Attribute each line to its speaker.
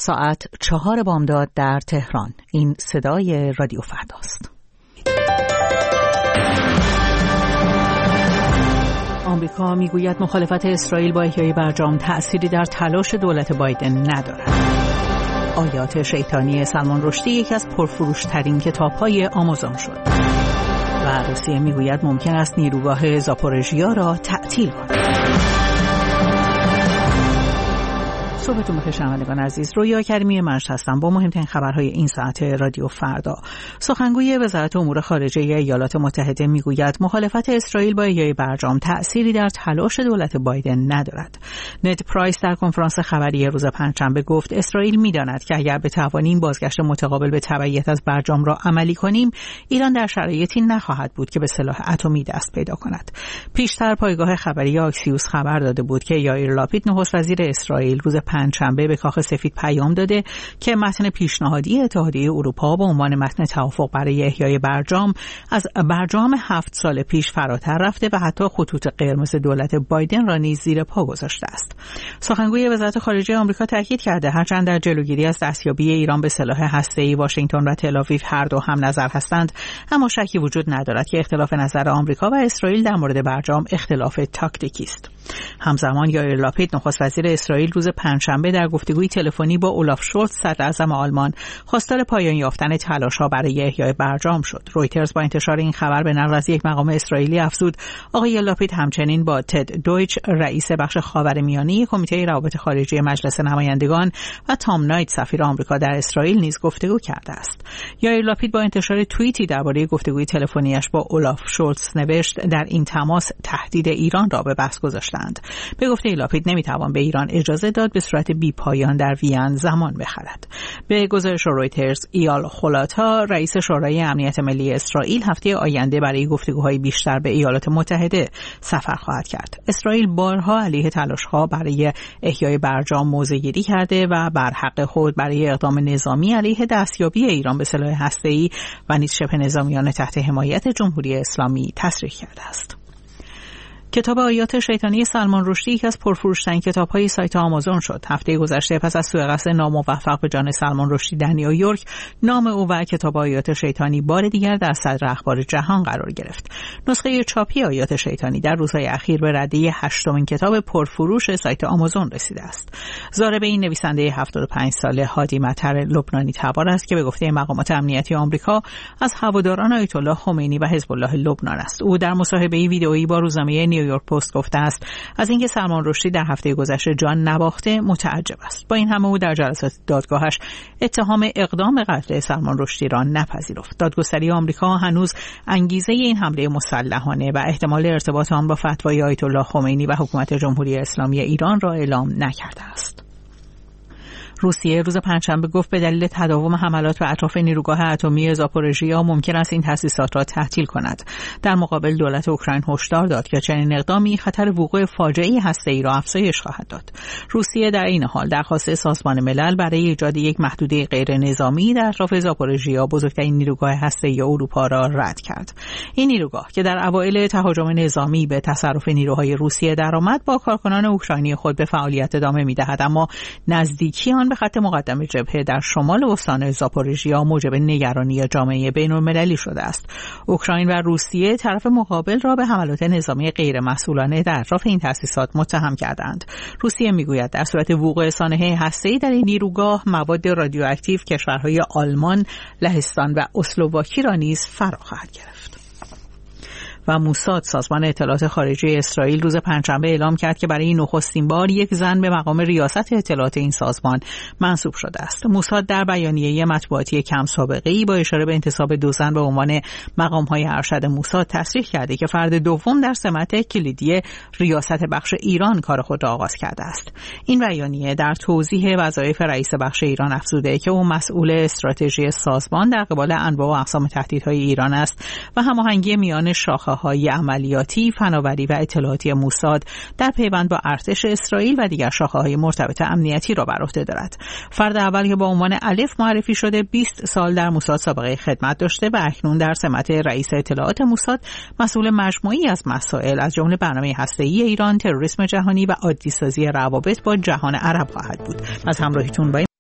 Speaker 1: ساعت 4 بامداد در تهران. این صدای رادیو فرداست. آمریکا میگوید مخالفت اسرائیل با احیای برجام تأثیری در تلاش دولت بایدن ندارد. آیات شیطانی سلمان رشدی یکی از پرفروش‌ترین کتاب‌های آمازون شد. و روسیه میگوید ممکن است نیروگاه زاپورژیا را تعطیل کند. صبحتون بخیر شنوندگان عزیز. رویا کریمی مجد هستم با مهمترین خبرهای این ساعت رادیو فردا. سخنگوی وزارت امور خارجه ایالات متحده میگوید مخالفت اسرائیل با احیای برجام تأثیری در تلاش دولت بایدن ندارد. نت پرایس در کنفرانس خبری روز پنجشنبه گفت اسرائیل میداند که اگر بتوانیم بازگشت متقابل به تبعیت از برجام را عملی کنیم، ایران در شرایطی نخواهد بود که به سلاح اتمی دست پیدا کند. پیشتر پایگاه خبری آکسیوس خبر داده بود که یائیر لاپید نخست وزیر اسرائیل روز پنجشنبه به کاخ سفید پیام داده که متن پیشنهادی اتحادیه اروپا به عنوان متن توافق برای احیای برجام از برجام 7 سال پیش فراتر رفته و حتی خطوط قرمز دولت بایدن را نیز زیر پا گذاشته است. سخنگوی وزارت خارجه آمریکا تاکید کرده هرچند در جلوگیری از دستیابی ایران به سلاح هسته‌ای واشنگتن و تل‌آویو هر دو هم نظر هستند، اما شکی وجود ندارد که اختلاف نظر آمریکا و اسرائیل در مورد برجام اختلاف تاکتیکی است. همزمان یائیر لاپید نخست وزیر اسرائیل روز پنجشنبه در گفتگوی تلفنی با اولاف شولتز صدر اعظم آلمان خواستار پایان یافتن تلاش‌ها برای احیای برجام شد. رویترز با انتشار این خبر به نقل از یک مقام اسرائیلی افزود آقای لاپید همچنین با تد دویچ رئیس بخش خاورمیانه کمیته روابط خارجی مجلس نمایندگان و تام نایت سفیر آمریکا در اسرائیل نیز گفتگو کرده است. یائیر لاپید با انتشار توییتی درباره گفتگوی تلفنیش با اولاف شولتز نوشت در این تماس تهدید ایران را به بحث گذاشتند. به گفته لاپید نمیتوان به ایران اجازه داد به صورت بی پایان در وین زمان بخرد. به گزارش رویترز ایال خولاتا رئیس شورای امنیت ملی اسرائیل هفته آینده برای گفتگوهای بیشتر به ایالات متحده سفر خواهد کرد. اسرائیل بارها علیه تلاش‌ها برای احیای برجام موضع‌گیری کرده و بر حق خود برای اقدام نظامی علیه دستیابی ایران به سلاح هسته‌ای و نیز شبه نظامیان تحت حمایت جمهوری اسلامی تصریح کرده است. کتاب آیات شیطانی سلمان رشدی یکی از پرفروش‌ترین کتاب‌های سایت آمازون شد. هفته گذشته پس از سوء قصد ناموفق به جان سلمان رشدی در نیویورک، نام او و کتاب آیات شیطانی بار دیگر در صدر اخبار جهان قرار گرفت. نسخه چاپی آیات شیطانی در روزهای اخیر به رده 8مین کتاب پرفروش سایت آمازون رسیده است. ضارب این نویسنده 75 ساله هادی مطر لبنانی تبار است که به گفته مقامات امنیتی آمریکا از هواداران آیت الله خمینی و حزب الله لبنان است. او در مصاحبه ویدئویی با روزنامه نیویورک پست گفته است از اینکه سلمان رشدی در هفته گذشته جان نباخته متعجب است. با این همه او در جلسات دادگاهش اتهام اقدام قتل سلمان رشدی را نپذیرفت. دادگستری آمریکا هنوز انگیزه این حمله مسلحانه و احتمال ارتباط آن با فتوای آیت الله خمینی و حکومت جمهوری اسلامی ایران را اعلام نکرده است. روسیه روز پنجشنبه گفت به دلیل تداوم حملات به اطراف نیروگاه اتمی زاپورژیا ممکن است این تأسیسات را تعطیل کند. در مقابل دولت اوکراین هشدار داد که چنین اقدامی خطر وقوع فاجعه‌ای هسته‌ای را افزایش خواهد داد. روسیه در این حال درخواست سازمان ملل برای ایجاد یک محدوده غیر نظامی در اطراف زاپورژیا، بزرگترین نیروگاه هسته‌ای اروپا، را رد کرد. این نیروگاه که در اوایل تهاجم نظامی به تصرف نیروهای روسیه درآمد، با کارکنان اوکراینی خود به فعالیت ادامه می‌دهد، اما نزدیکی آن به خط مقدم جبهه در شمال استان زاپورژیا موجب نگرانی جامعه بین‌المللی شده است. اوکراین و روسیه طرف مقابل را به حملات نظامی غیرمسئولانه در اطراف این تأسیسات متهم کردند. روسیه میگوید در صورت وقوع سانحه هسته‌ای در این نیروگاه مواد رادیواکتیو کشورهای آلمان، لهستان و اسلواکی را نیز فرا خواهد گرفت. و موساد، سازمان اطلاعات خارجی اسرائیل، روز پنجشنبه اعلام کرد که برای نخستین بار یک زن به مقام ریاست اطلاعات این سازمان منصوب شده است. موساد در بیانیه مطبوعاتی کم سابقه‌ای با اشاره به انتصاب 2 زن به عنوان مقام‌های ارشد موساد تصریح کرده که فرد دوم در سمت کلیدی ریاست بخش ایران کار خود را آغاز کرده است. این بیانیه در توضیح وظایف رئیس بخش ایران افزوده که او مسئول استراتژی سازمان در قبال انواع و اقسام تهدیدهای ایران است و هماهنگی میان شاخه‌های عملیاتی، فناوری و اطلاعاتی موساد در پیوند با ارتش اسرائیل و دیگر شاخه‌های مرتبط امنیتی را بر عهده دارد. فرد اول که با عنوان الف معرفی شده 20 سال در موساد سابقه خدمت داشته و اکنون در سمت رئیس اطلاعات موساد مسئول مجموعی از مسائل از جمله برنامه هسته‌ای ایران، تروریسم جهانی و عادی‌سازی روابط با جهان عرب خواهد بود. از همراهیتون با